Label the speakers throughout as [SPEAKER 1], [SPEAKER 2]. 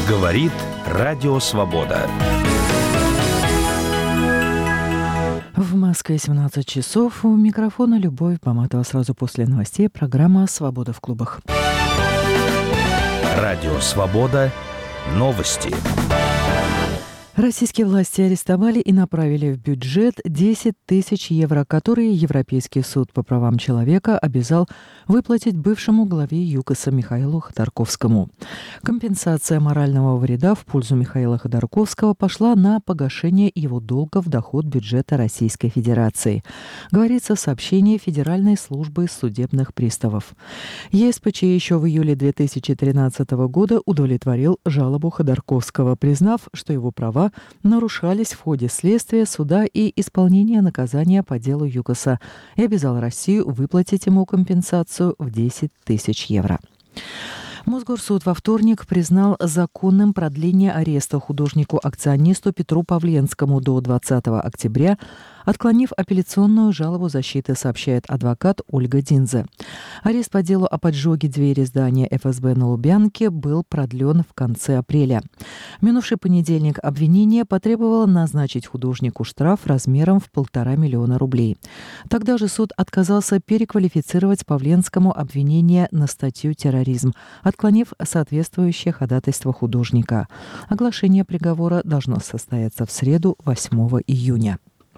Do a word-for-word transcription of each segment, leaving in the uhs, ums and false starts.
[SPEAKER 1] Говорит Радио Свобода.
[SPEAKER 2] В Москве семнадцать часов. У микрофона Любовь Баматова. Сразу после новостей программа «Свобода в клубах».
[SPEAKER 1] Радио Свобода. Новости.
[SPEAKER 2] Российские власти арестовали и направили в бюджет десять тысяч евро, которые Европейский суд по правам человека обязал выплатить бывшему главе ЮКОСа Михаилу Ходорковскому. Компенсация морального вреда в пользу Михаила Ходорковского пошла на погашение его долга в доход бюджета Российской Федерации, говорится в сообщении Федеральной службы судебных приставов. ЕСПЧ еще в июле две тысячи тринадцатого года удовлетворил жалобу Ходорковского, признав, что его права нарушались в ходе следствия, суда и исполнения наказания по делу ЮКОСа, и обязал Россию выплатить ему компенсацию в десять тысяч евро. Мосгорсуд во вторник признал законным продление ареста художнику-акционисту Петру Павленскому до двадцатого октября, отклонив апелляционную жалобу защиты, сообщает адвокат Ольга Динзе. Арест по делу о поджоге двери здания эф эс бэ на Лубянке был продлен в конце апреля. В минувший понедельник обвинение потребовало назначить художнику штраф размером в полтора миллиона рублей. Тогда же суд отказался переквалифицировать Павленскому обвинение на статью «терроризм», отклонив соответствующее ходатайство художника. Оглашение приговора должно состояться в среду, восьмого июня.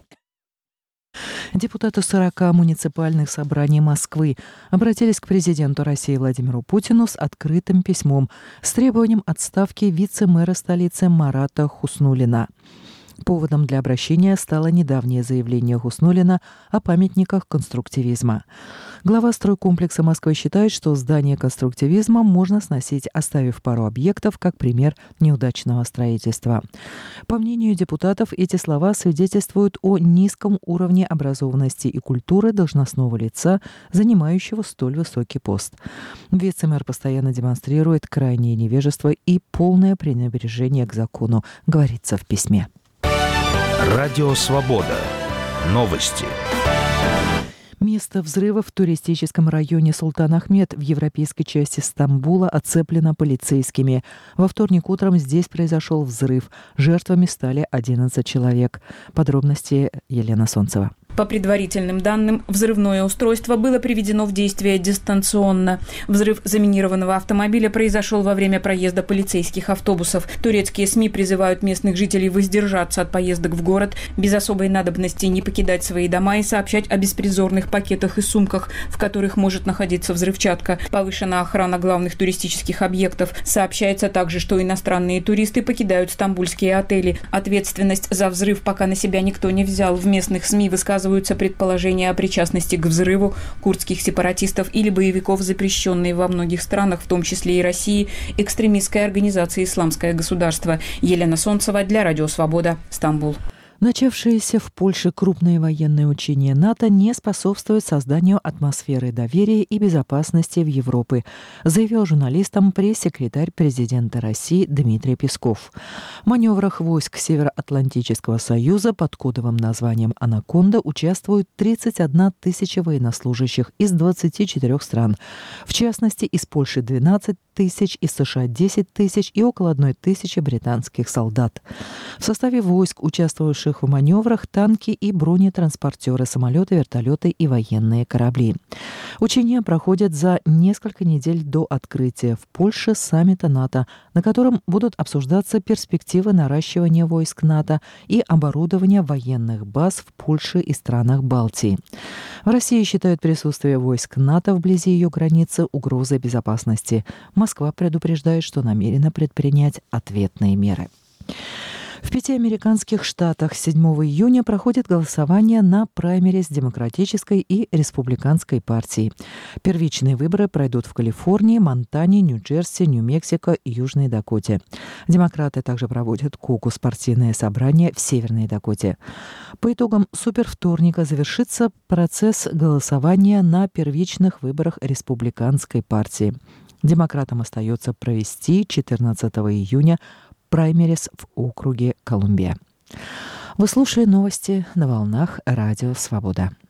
[SPEAKER 2] Депутаты сорока муниципальных собраний Москвы обратились к президенту России Владимиру Путину с открытым письмом с требованием отставки вице-мэра столицы Марата Хуснуллина. Поводом для обращения стало недавнее заявление Хуснуллина о памятниках конструктивизма. Глава стройкомплекса Москвы считает, что здание конструктивизма можно сносить, оставив пару объектов как пример неудачного строительства. По мнению депутатов, эти слова свидетельствуют о низком уровне образованности и культуры должностного лица, занимающего столь высокий пост. Вице-мэр постоянно демонстрирует крайнее невежество и полное пренебрежение к закону, говорится в письме.
[SPEAKER 1] Радио Свобода. Новости.
[SPEAKER 2] Место взрыва в туристическом районе Султан-Ахмед в европейской части Стамбула оцеплено полицейскими. Во вторник утром здесь произошел взрыв. Жертвами стали одиннадцать человек. Подробности Елена Солнцева.
[SPEAKER 3] По предварительным данным, взрывное устройство было приведено в действие дистанционно. Взрыв заминированного автомобиля произошел во время проезда полицейских автобусов. Турецкие СМИ призывают местных жителей воздержаться от поездок в город, без особой надобности не покидать свои дома и сообщать о беспризорных пакетах и сумках, в которых может находиться взрывчатка. Повышена охрана главных туристических объектов. Сообщается также, что иностранные туристы покидают стамбульские отели. Ответственность за взрыв пока на себя никто не взял. В местных СМИ высказываются предположения о причастности к взрыву курдских сепаратистов или боевиков, запрещенные во многих странах, в том числе и России, экстремистской организации «Исламское государство». Елена Солнцева для Радио Свобода, Стамбул.
[SPEAKER 2] Начавшиеся в Польше крупные военные учения НАТО не способствуют созданию атмосферы доверия и безопасности в Европе, заявил журналистам пресс-секретарь президента России Дмитрий Песков. В маневрах войск Североатлантического союза под кодовым названием «Анаконда» участвуют тридцать одна тысяча военнослужащих из двадцати четырёх стран, в частности, из Польши двенадцать тысяч, из США десять тысяч и около одной тысячи британских солдат. В составе войск, участвующих в маневрах, танки и бронетранспортеры, самолеты, вертолеты и военные корабли. Учения проходят за несколько недель до открытия в Польше саммита НАТО, на котором будут обсуждаться перспективы наращивания войск НАТО и оборудования военных баз в Польше и странах Балтии. В России считают присутствие войск НАТО вблизи ее границы угрозой безопасности. Москва предупреждает, что намерена предпринять ответные меры. В пяти американских штатах седьмого июня проходит голосование на праймериз Демократической и Республиканской партий. Первичные выборы пройдут в Калифорнии, Монтане, Нью-Джерси, Нью-Мексико и Южной Дакоте. Демократы также проводят кокус-партийное собрание в Северной Дакоте. По итогам супервторника завершится процесс голосования на первичных выборах Республиканской партии. Демократам остается провести четырнадцатого июня праймериз в округе Колумбия. Вы слушаете новости на волнах Радио Свобода.